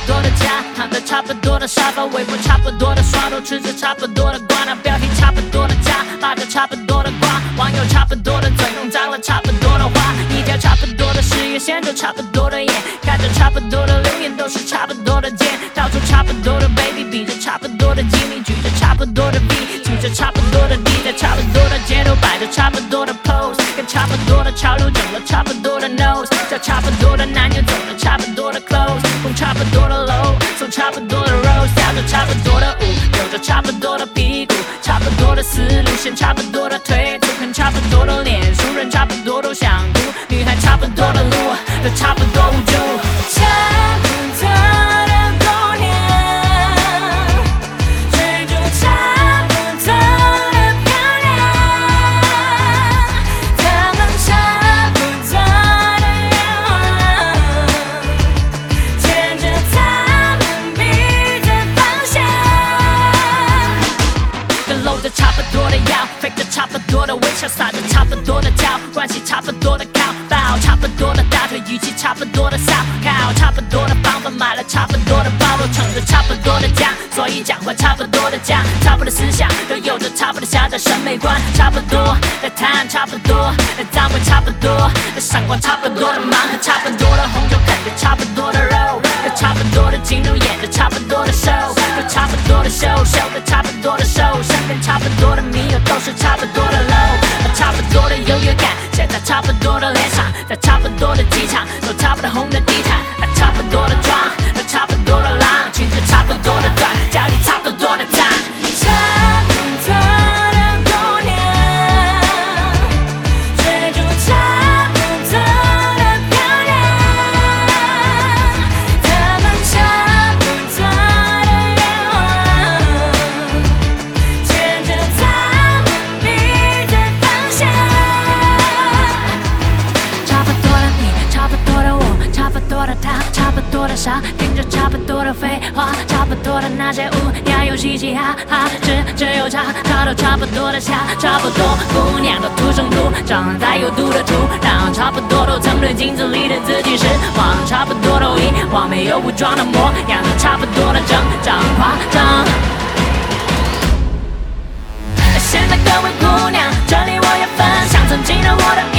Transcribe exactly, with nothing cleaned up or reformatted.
多的家，躺着差不多的沙发，微博差不多的刷，都吃着差不多的瓜，那标题差不多的家，骂着差不多的瓜，网友差不多的嘴，弄脏了差不多的话，一条差不多的事业线，就差不多的眼，看着差不多的留言，都是差不多的贱，到处差不多的 baby， 比着差不多的机密，举着差不多的 B， 举着差不多的 D， 在差不多的街头摆着差不多的 pose， 跟差不多的潮流整了差不多的 nose， 叫差不多的男友走了差不多的 clothes， 碰差不多的楼，送差不多的 rose， 跳着差不多的舞，扭着差不多的屁股，差不多的思路线，差不多的腿，粗看差不多的脸，熟人差不多都想哭，女孩差不多的路，都差不多无助。差不多的姑娘，追逐差不多的漂亮，她们差不多的愿望，牵着她们彼此方向，跟搂着差不多的腰，飞着差不多的微笑，撒着差不多的娇，关系差不多的靠，抱差不多的大腿，语气差不多的骚，靠差不多的房子，买了差不多的包，都撑着差不多的家，所以讲话差不多的家，差不多的思想，都有着差不多狭窄审美观，差不多的谈，差不多的脏话，差不多的闪光，差不多的忙，和差不多的红酒，啃着差不多的肉，有差不多的镜头，演着差不多的 show， 有差不多的秀，秀的差不多的瘦，身边差不多的密友，都是差不多的 low， 差不多的优越感，写在差不多的脸上，在差不多的机场，走差不多红的地毯，差不多的妆，差不多的浪，裙子差不多的短，家里差不多的脏，差不多的姑娘，追逐差不多的漂亮，她们差不多的愿望，牵着她们彼此方向，差不多的你，差不多的我，差不多的他，差不多的傻，听着差不多的废话，差不多的那些舞娘又嘻嘻哈哈，吃只有茶，茶都差不多的下，差不多姑娘都土生土长带有毒的土壤，差不多都曾对镜子里的自己失望，差不多都遗忘没有武装的模样，都差不多的整张夸张。现在各位姑娘，这里我也分享曾经的我的。